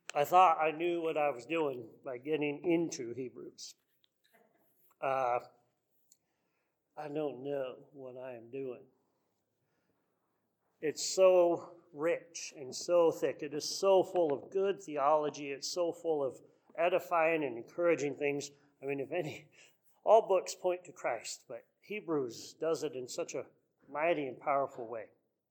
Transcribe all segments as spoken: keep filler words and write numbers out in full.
I thought I knew what I was doing by getting into Hebrews. Uh, I don't know what I am doing. It's so rich and so thick. It is so full of good theology. It's so full of edifying and encouraging things. I mean, if any, all books point to Christ, but Hebrews does it in such a mighty and powerful way.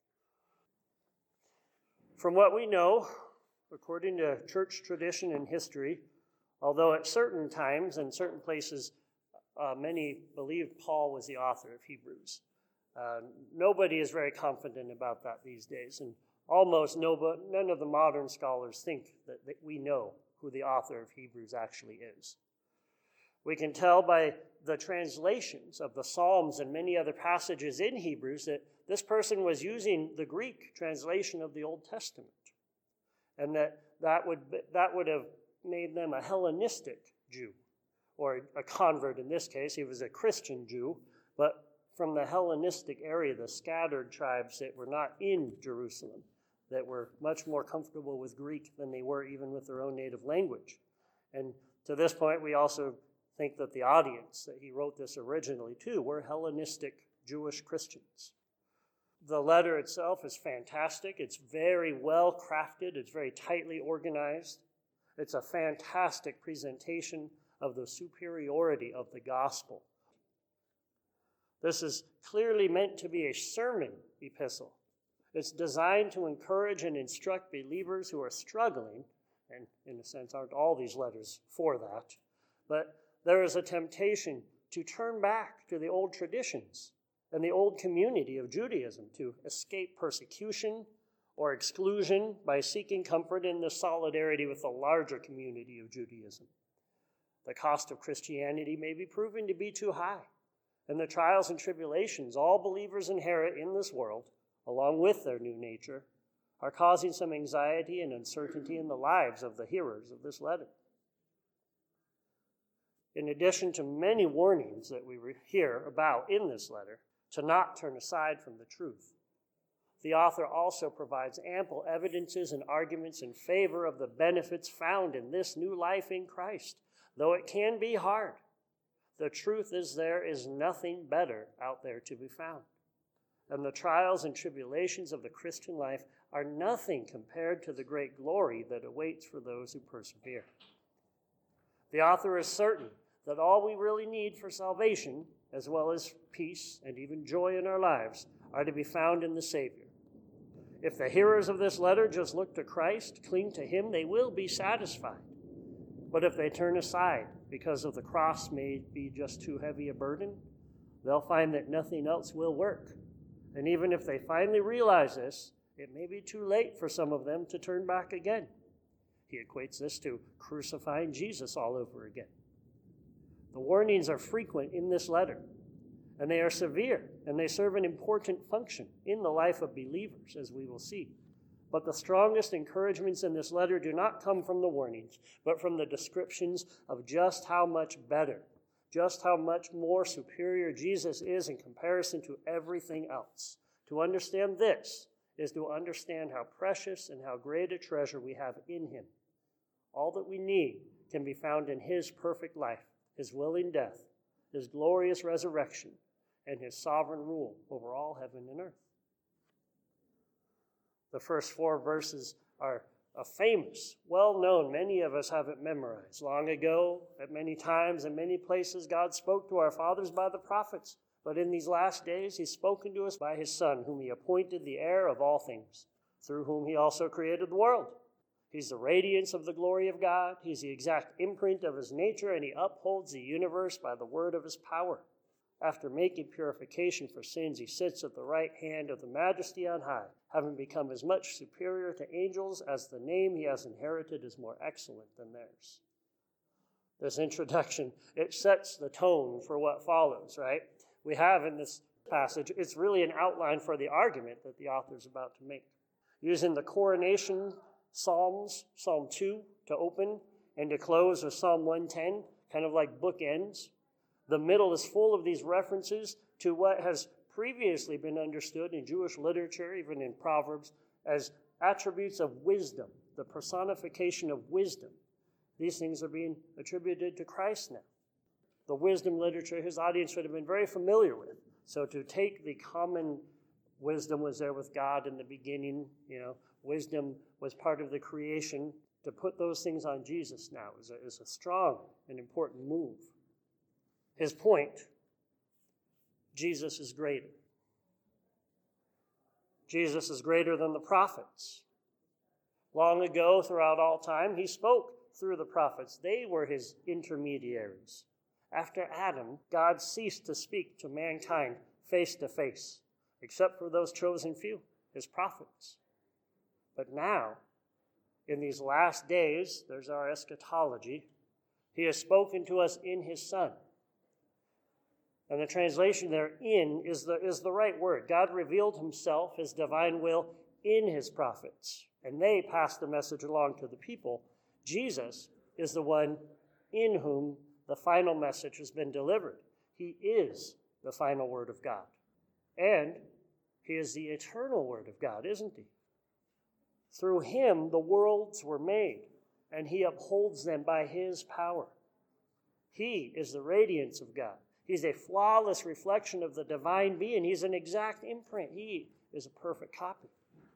From what we know, according to church tradition and history, although at certain times and certain places, uh, many believed Paul was the author of Hebrews. Uh, nobody is very confident about that these days, and almost nobody, none of the modern scholars think that, that we know who the author of Hebrews actually is. We can tell by the translations of the Psalms and many other passages in Hebrews that this person was using the Greek translation of the Old Testament, and that that would, that would have made them a Hellenistic Jew, or a convert in this case. He was a Christian Jew, but from the Hellenistic area, the scattered tribes that were not in Jerusalem, that were much more comfortable with Greek than they were even with their own native language. And to this point, we also think that the audience that he wrote this originally to were Hellenistic Jewish Christians. The letter itself is fantastic. It's very well crafted. It's very tightly organized. It's a fantastic presentation of the superiority of the gospel. This is clearly meant to be a sermon epistle. It's designed to encourage and instruct believers who are struggling, and in a sense aren't all these letters for that, but there is a temptation to turn back to the old traditions and the old community of Judaism to escape persecution or exclusion by seeking comfort in the solidarity with the larger community of Judaism. The cost of Christianity may be proven to be too high, and the trials and tribulations all believers inherit in this world, along with their new nature, are causing some anxiety and uncertainty in the lives of the hearers of this letter. In addition to many warnings that we hear about in this letter, to not turn aside from the truth, the author also provides ample evidences and arguments in favor of the benefits found in this new life in Christ. Though it can be hard, the truth is there is nothing better out there to be found. And the trials and tribulations of the Christian life are nothing compared to the great glory that awaits for those who persevere. The author is certain that all we really need for salvation, as well as peace and even joy in our lives, are to be found in the Savior. If the hearers of this letter just look to Christ, cling to him, they will be satisfied. But if they turn aside because of the cross may be just too heavy a burden, they'll find that nothing else will work. And even if they finally realize this, it may be too late for some of them to turn back again. He equates this to crucifying Jesus all over again. The warnings are frequent in this letter, and they are severe, and they serve an important function in the life of believers, as we will see. But the strongest encouragements in this letter do not come from the warnings, but from the descriptions of just how much better, just how much more superior Jesus is in comparison to everything else. To understand this is to understand how precious and how great a treasure we have in him. All that we need can be found in his perfect life, his willing death, his glorious resurrection, and his sovereign rule over all heaven and earth. The first four verses are a famous, well-known, many of us have it memorized. Long ago, at many times and many places, God spoke to our fathers by the prophets. But in these last days, he's spoken to us by his Son, whom he appointed the heir of all things, through whom he also created the world. He's the radiance of the glory of God. He's the exact imprint of his nature, and he upholds the universe by the word of his power. After making purification for sins, he sits at the right hand of the Majesty on high, having become as much superior to angels as the name he has inherited is more excellent than theirs. This introduction, it sets the tone for what follows, right? We have in this passage, it's really an outline for the argument that the author is about to make. Using the coronation Psalms, Psalm two to open and to close with Psalm one ten, kind of like bookends. The middle is full of these references to what has previously been understood in Jewish literature, even in Proverbs, as attributes of wisdom the personification of wisdom. These things are being attributed to Christ now. The wisdom literature his audience would have been very familiar with. So to take the common wisdom was there with God in the beginning, you know, wisdom was part of the creation. To put those things on Jesus now is a, is a strong and important move. His point, Jesus is greater. Jesus is greater than the prophets. Long ago, throughout all time, he spoke through the prophets. They were his intermediaries. After Adam, God ceased to speak to mankind face to face, except for those chosen few, his prophets. But now, in these last days, there's our eschatology, he has spoken to us in his Son. And the translation there, in, is the, is the right word. God revealed himself, his divine will, in his prophets. And they passed the message along to the people. Jesus is the one in whom the final message has been delivered. He is the final word of God. And he is the eternal word of God, isn't he? Through him, the worlds were made, and he upholds them by his power. He is the radiance of God. He's a flawless reflection of the divine being. He's an exact imprint. He is a perfect copy.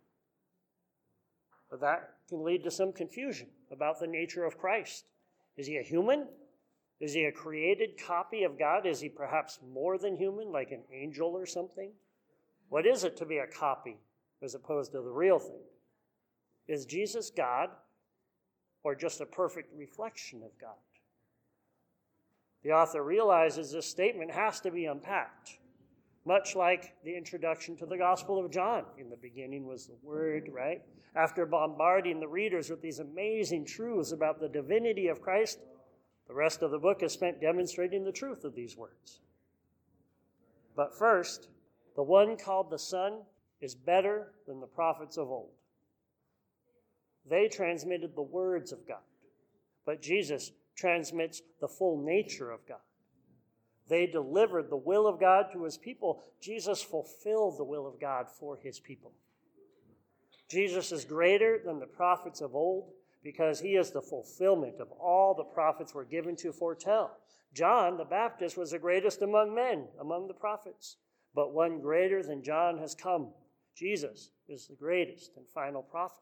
But that can lead to some confusion about the nature of Christ. Is he a human? Is he a created copy of God? Is he perhaps more than human, like an angel or something? What is it to be a copy as opposed to the real thing? Is Jesus God or just a perfect reflection of God? The author realizes this statement has to be unpacked, much like the introduction to the Gospel of John. In the beginning was the Word, right? After bombarding the readers with these amazing truths about the divinity of Christ, the rest of the book is spent demonstrating the truth of these words. But first, the one called the Son is better than the prophets of old. They transmitted the words of God, but Jesus transmits the full nature of God. They delivered the will of God to his people. Jesus fulfilled the will of God for his people. Jesus is greater than the prophets of old because he is the fulfillment of all the prophets were given to foretell. John the Baptist was the greatest among men, among the prophets, but one greater than John has come. Jesus is the greatest and final prophet.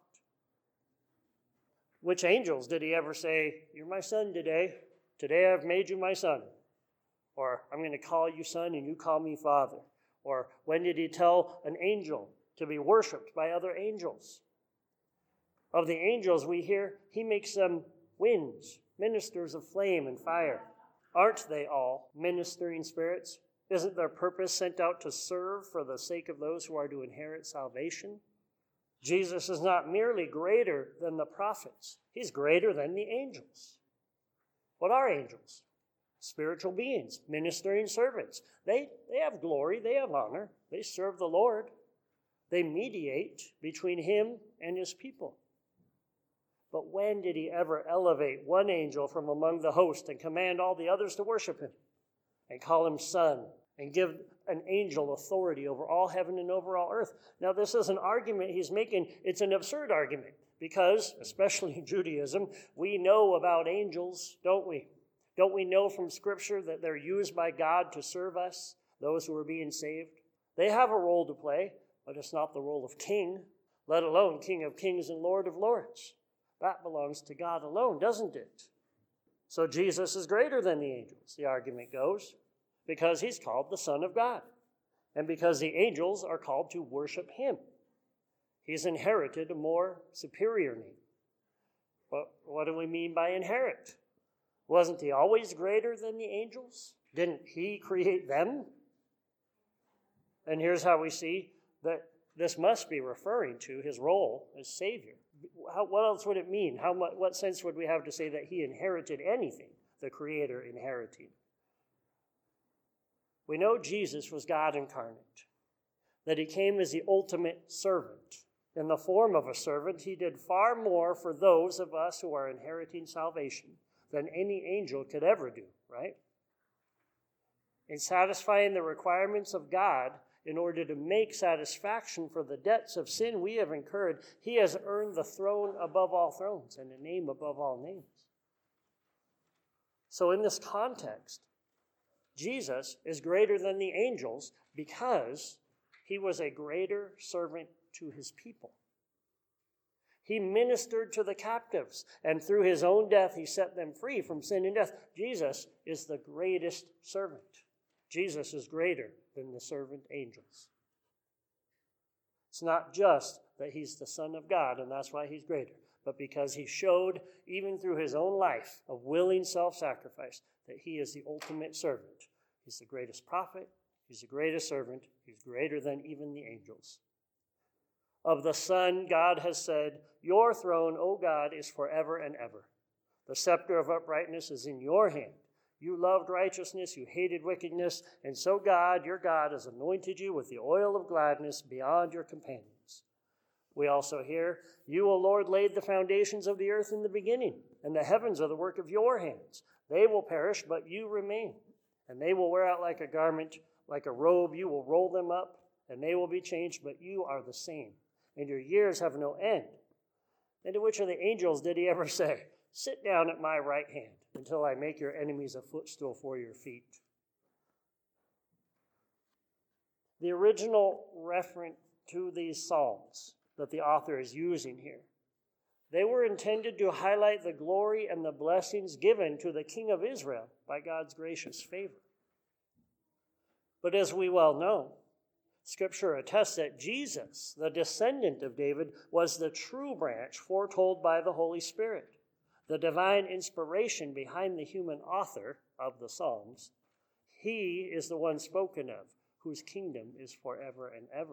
Which angels did he ever say, "You're my son today. Today I've made you my son." Or, "I'm going to call you son and you call me father." Or, when did he tell an angel to be worshipped by other angels? Of the angels we hear, he makes them winds, ministers of flame and fire. Aren't they all ministering spirits? Isn't their purpose sent out to serve for the sake of those who are to inherit salvation? Jesus is not merely greater than the prophets. He's greater than the angels. What are angels? Spiritual beings, ministering servants. They, they have glory, they have honor, they serve the Lord. They mediate between him and his people. But when did he ever elevate one angel from among the host and command all the others to worship him and call him son and give an angel authority over all heaven and over all earth? Now, this is an argument he's making. It's an absurd argument because, especially in Judaism, we know about angels, don't we? Don't we know from Scripture that they're used by God to serve us, those who are being saved? They have a role to play, but it's not the role of king, let alone King of Kings and Lord of Lords. That belongs to God alone, doesn't it? So Jesus is greater than the angels, the argument goes, because he's called the Son of God, and because the angels are called to worship him. He's inherited a more superior name. But what do we mean by inherit? Wasn't he always greater than the angels? Didn't he create them? And here's how we see that this must be referring to his role as Savior. How, what else would it mean? How much, what sense would we have to say that he inherited anything, the Creator inheriting? We know Jesus was God incarnate, that he came as the ultimate servant. In the form of a servant, he did far more for those of us who are inheriting salvation than any angel could ever do, right? In satisfying the requirements of God, in order to make satisfaction for the debts of sin we have incurred. He has earned the throne above all thrones and a name above all names. So in this context, Jesus is greater than the angels because he was a greater servant to his people. He ministered to the captives, and through his own death, he set them free from sin and death. Jesus is the greatest servant. Jesus is greater than the servant angels. It's not just that he's the Son of God, and that's why he's greater, but because he showed, even through his own life of willing self-sacrifice, that he is the ultimate servant. He's the greatest prophet. He's the greatest servant. He's greater than even the angels. Of the Son, God has said, "Your throne, O God, is forever and ever. The scepter of uprightness is in your hand. You loved righteousness, you hated wickedness, and so God, your God, has anointed you with the oil of gladness beyond your companions." We also hear, "You, O Lord, laid the foundations of the earth in the beginning, and the heavens are the work of your hands. They will perish, but you remain, and they will wear out like a garment, like a robe. You will roll them up, and they will be changed, but you are the same, and your years have no end." And to which of the angels did he ever say, "Sit down at my right hand until I make your enemies a footstool for your feet"? The original reference to these psalms that the author is using here, they were intended to highlight the glory and the blessings given to the King of Israel by God's gracious favor. But as we well know, Scripture attests that Jesus, the descendant of David, was the true branch foretold by the Holy Spirit, the divine inspiration behind the human author of the Psalms. He is the one spoken of, whose kingdom is forever and ever.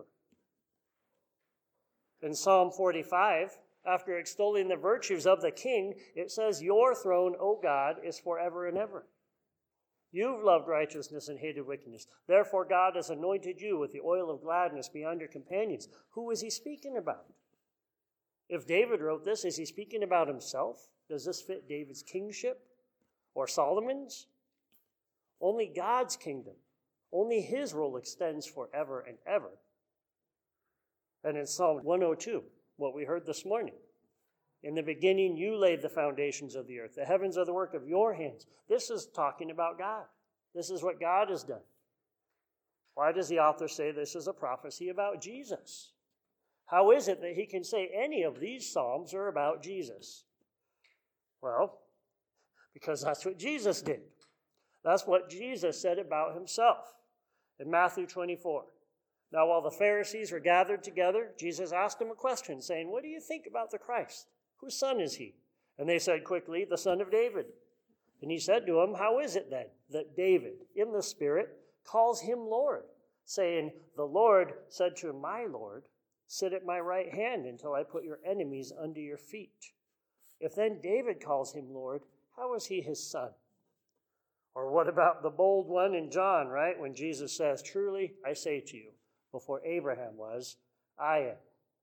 In Psalm forty-five, after extolling the virtues of the king, it says, "Your throne, O God, is forever and ever. You've loved righteousness and hated wickedness. Therefore, God has anointed you with the oil of gladness beyond your companions." Who is he speaking about? If David wrote this, is he speaking about himself? Does this fit David's kingship or Solomon's? Only God's kingdom, only his rule extends forever and ever. And in Psalm one oh two, what we heard this morning, "In the beginning you laid the foundations of the earth. The heavens are the work of your hands." This is talking about God. This is what God has done. Why does the author say this is a prophecy about Jesus? How is it that he can say any of these psalms are about Jesus? Well, because that's what Jesus did. That's what Jesus said about himself in Matthew twenty-four. "Now, while the Pharisees were gathered together, Jesus asked them a question, saying, 'What do you think about the Christ? Whose son is he?' And they said quickly, 'The son of David.' And he said to them, 'How is it then that David, in the Spirit, calls him Lord, saying, the Lord said to my Lord, sit at my right hand until I put your enemies under your feet? If then David calls him Lord, how is he his son?' Or what about the bold one in John, right? When Jesus says, 'Truly I say to you, before Abraham was, I am.'"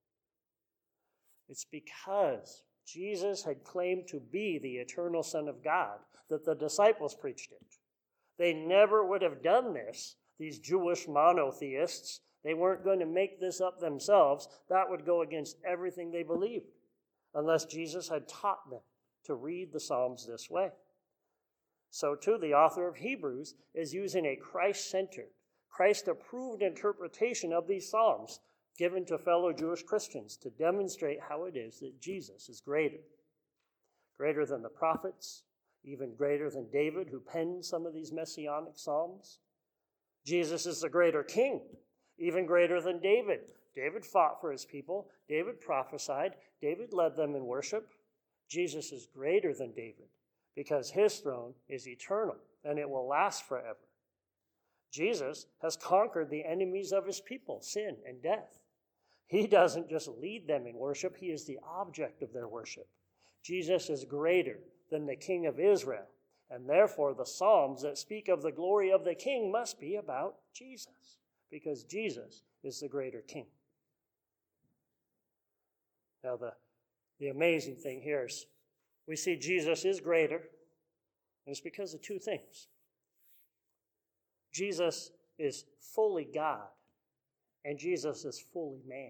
It's because Jesus had claimed to be the eternal Son of God that the disciples preached it. They never would have done this, these Jewish monotheists. They weren't going to make this up themselves. That would go against everything they believed, unless Jesus had taught them to read the Psalms this way. So too, the author of Hebrews is using a Christ-centered, Christ-approved interpretation of these Psalms given to fellow Jewish Christians to demonstrate how it is that Jesus is greater. Greater than the prophets, even greater than David, who penned some of these messianic Psalms. Jesus is the greater king, even greater than David. David fought for his people. David prophesied. David led them in worship. Jesus is greater than David because his throne is eternal and it will last forever. Jesus has conquered the enemies of his people, sin and death. He doesn't just lead them in worship, he is the object of their worship. Jesus is greater than the King of Israel, and therefore the Psalms that speak of the glory of the King must be about Jesus, because Jesus is the greater King. Now the, the amazing thing here is we see Jesus is greater, and it's because of two things. Jesus is fully God and Jesus is fully man.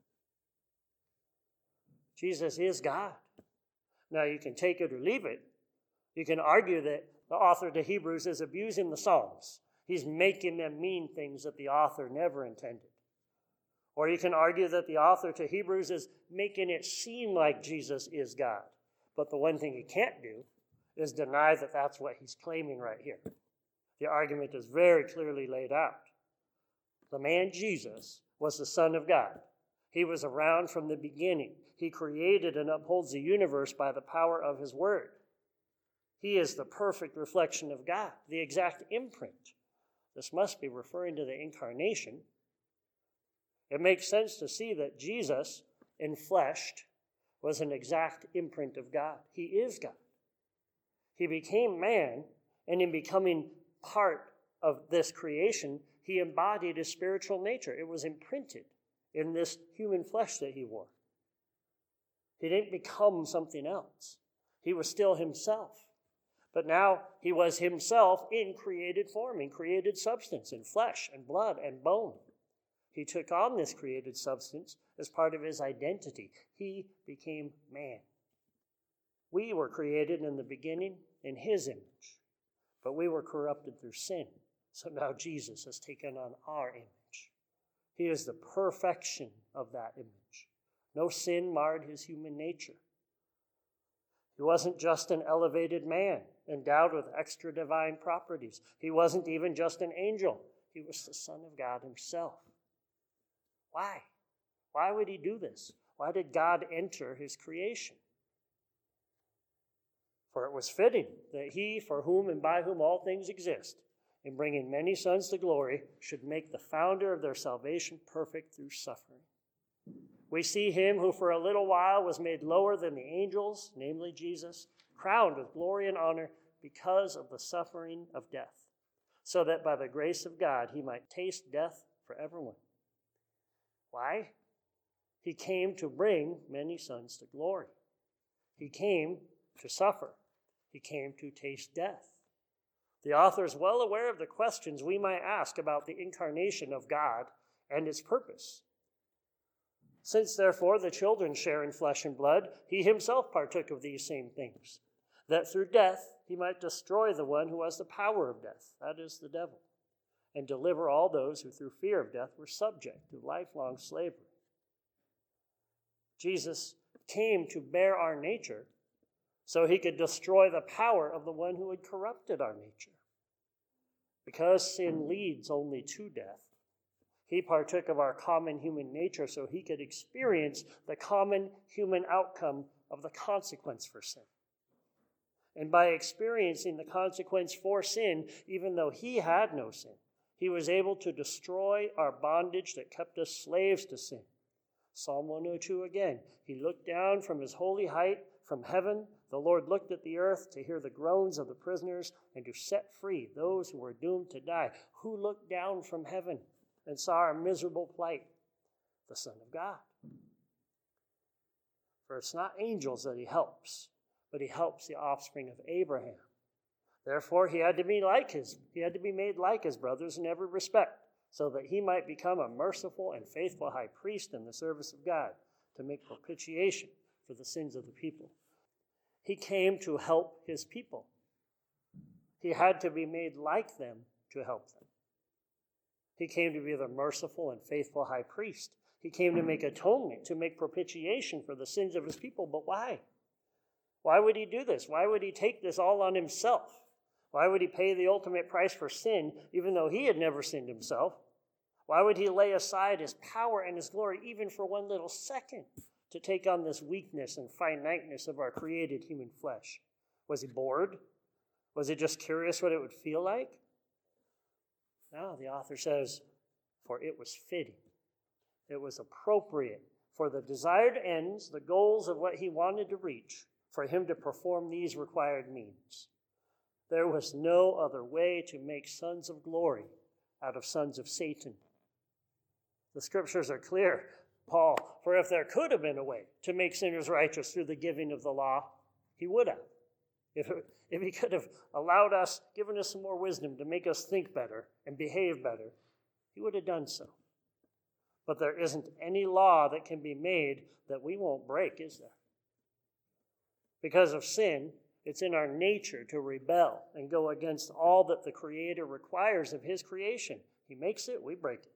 Jesus is God. Now, you can take it or leave it. You can argue that the author to Hebrews is abusing the Psalms. He's making them mean things that the author never intended. Or you can argue that the author to Hebrews is making it seem like Jesus is God. But the one thing he can't do is deny that that's what he's claiming right here. The argument is very clearly laid out. The man Jesus was the Son of God. He was around from the beginning. He created and upholds the universe by the power of his word. He is the perfect reflection of God, the exact imprint. This must be referring to the incarnation. It makes sense to see that Jesus, enfleshed, was an exact imprint of God. He is God. He became man, and in becoming part of this creation, he embodied his spiritual nature. It was imprinted in this human flesh that he wore. He didn't become something else. He was still himself. But now he was himself in created form, in created substance, in flesh and blood and bone. He took on this created substance as part of his identity. He became man. We were created in the beginning in his image, but we were corrupted through sin. So now Jesus has taken on our image. He is the perfection of that image. No sin marred his human nature. He wasn't just an elevated man endowed with extra divine properties. He wasn't even just an angel. He was the Son of God himself. Why? Why would he do this? Why did God enter his creation? For it was fitting that he, for whom and by whom all things exist, in bringing many sons to glory, should make the founder of their salvation perfect through suffering. We see him who for a little while was made lower than the angels, namely Jesus, crowned with glory and honor because of the suffering of death, so that by the grace of God he might taste death for everyone. Why? He came to bring many sons to glory. He came to suffer. He came to taste death. The author is well aware of the questions we might ask about the incarnation of God and its purpose. Since, therefore, the children share in flesh and blood, he himself partook of these same things, that through death he might destroy the one who has the power of death, that is, the devil, and deliver all those who through fear of death were subject to lifelong slavery. Jesus came to bear our nature so he could destroy the power of the one who had corrupted our nature. Because sin leads only to death, he partook of our common human nature so he could experience the common human outcome of the consequence for sin. And by experiencing the consequence for sin, even though he had no sin, he was able to destroy our bondage that kept us slaves to sin. Psalm one oh two again, he looked down from his holy height, from heaven. The Lord looked at the earth to hear the groans of the prisoners and to set free those who were doomed to die. Who looked down from heaven and saw our miserable plight? The Son of God. For it's not angels that he helps, but he helps the offspring of Abraham. Therefore, he had to be like his, he had to be made like his brothers in every respect, so that he might become a merciful and faithful high priest in the service of God, to make propitiation for the sins of the people. He came to help his people. He had to be made like them to help them. He came to be the merciful and faithful high priest. He came to make atonement, to make propitiation for the sins of his people. But why? Why would he do this? Why would he take this all on himself? Why would he pay the ultimate price for sin, even though he had never sinned himself? Why would he lay aside his power and his glory even for one little second to take on this weakness and finiteness of our created human flesh? Was he bored? Was he just curious what it would feel like? No, the author says, for it was fitting. It was appropriate for the desired ends, the goals of what he wanted to reach, for him to perform these required means. There was no other way to make sons of glory out of sons of Satan. The scriptures are clear, Paul, for if there could have been a way to make sinners righteous through the giving of the law, he would have. If, if he could have allowed us, given us some more wisdom to make us think better and behave better, he would have done so. But there isn't any law that can be made that we won't break, is there? Because of sin, it's in our nature to rebel and go against all that the Creator requires of his creation. He makes it, we break it.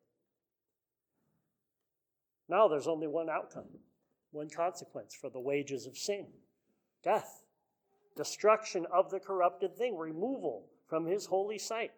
Now there's only one outcome, one consequence for the wages of sin: death, destruction of the corrupted thing, removal from his holy sight.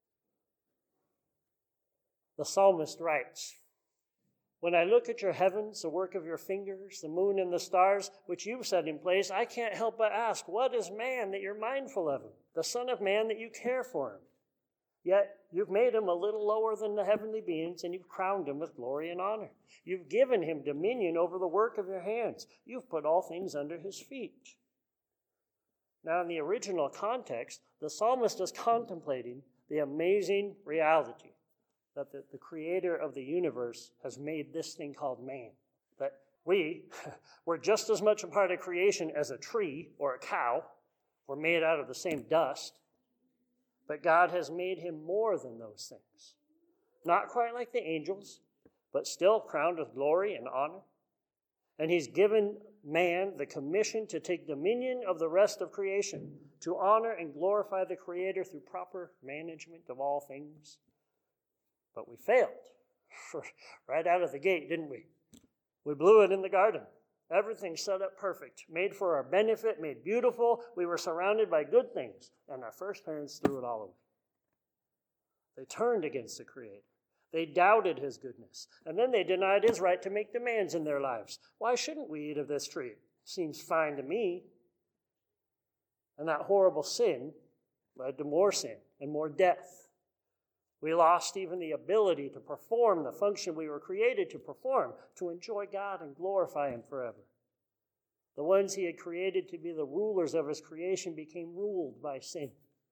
The psalmist writes, "When I look at your heavens, the work of your fingers, the moon and the stars, which you've set in place, I can't help but ask, what is man that you're mindful of him? The son of man that you care for him? Yet you've made him a little lower than the heavenly beings, and you've crowned him with glory and honor. You've given him dominion over the work of your hands. You've put all things under his feet." Now, in the original context, the psalmist is contemplating the amazing reality that the, the creator of the universe has made this thing called man. That we, we're just as much a part of creation as a tree or a cow. We're made out of the same dust. But God has made him more than those things. Not quite like the angels, but still crowned with glory and honor. And he's given man the commission to take dominion of the rest of creation, to honor and glorify the Creator through proper management of all things. But we failed right out of the gate, didn't we? We blew it in the garden. Everything set up perfect, made for our benefit, made beautiful. We were surrounded by good things, and our first parents threw it all away. They turned against the Creator. They doubted his goodness, and then they denied his right to make demands in their lives. Why shouldn't we eat of this tree? Seems fine to me. And that horrible sin led to more sin and more death. We lost even the ability to perform the function we were created to perform, to enjoy God and glorify him forever. The ones he had created to be the rulers of his creation became ruled by sin.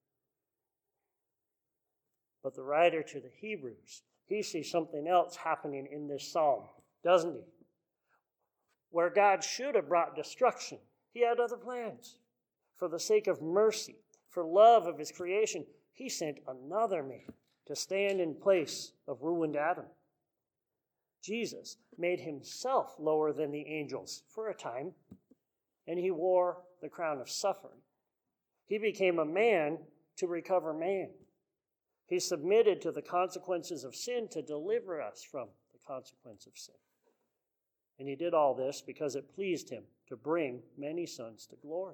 But the writer to the Hebrews, he sees something else happening in this psalm, doesn't he? Where God should have brought destruction, he had other plans. For the sake of mercy, for love of his creation, he sent another man to stand in place of ruined Adam. Jesus made himself lower than the angels for a time, and he wore the crown of suffering. He became a man to recover man. He submitted to the consequences of sin to deliver us from the consequence of sin. And he did all this because it pleased him to bring many sons to glory.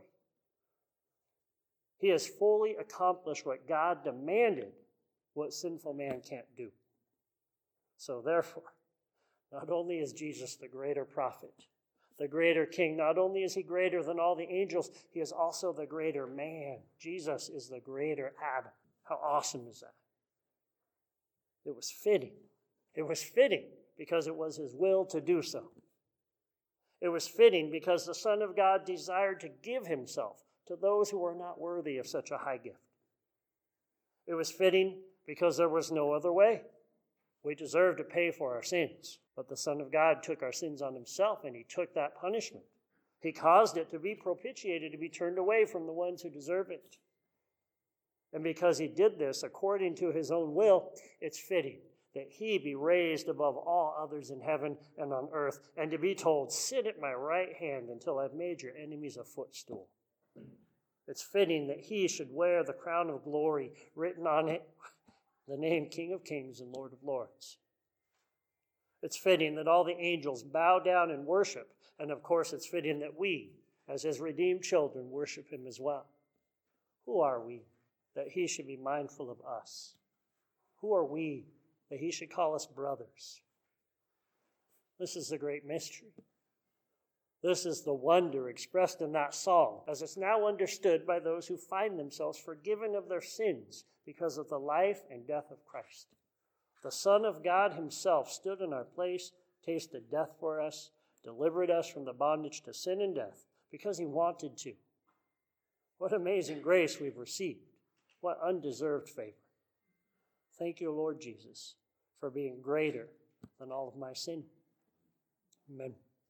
He has fully accomplished what God demanded, what sinful man can't do. So therefore, not only is Jesus the greater prophet, the greater king, not only is he greater than all the angels, he is also the greater man. Jesus is the greater Adam. How awesome is that? It was fitting. It was fitting because it was his will to do so. It was fitting because the Son of God desired to give himself to those who were not worthy of such a high gift. It was fitting because there was no other way. We deserve to pay for our sins, but the Son of God took our sins on himself, and he took that punishment. He caused it to be propitiated, to be turned away from the ones who deserve it. And because he did this according to his own will, it's fitting that he be raised above all others in heaven and on earth, and to be told, "Sit at my right hand until I've made your enemies a footstool." It's fitting that he should wear the crown of glory written on it, the name King of Kings and Lord of Lords. It's fitting that all the angels bow down and worship, and of course it's fitting that we, as his redeemed children, worship him as well. Who are we that he should be mindful of us? Who are we that he should call us brothers? This is the great mystery. This is the wonder expressed in that song, as it's now understood by those who find themselves forgiven of their sins because of the life and death of Christ. The Son of God himself stood in our place, tasted death for us, delivered us from the bondage to sin and death because he wanted to. What amazing grace we've received. What undeserved favor. Thank you, Lord Jesus, for being greater than all of my sin. Amen.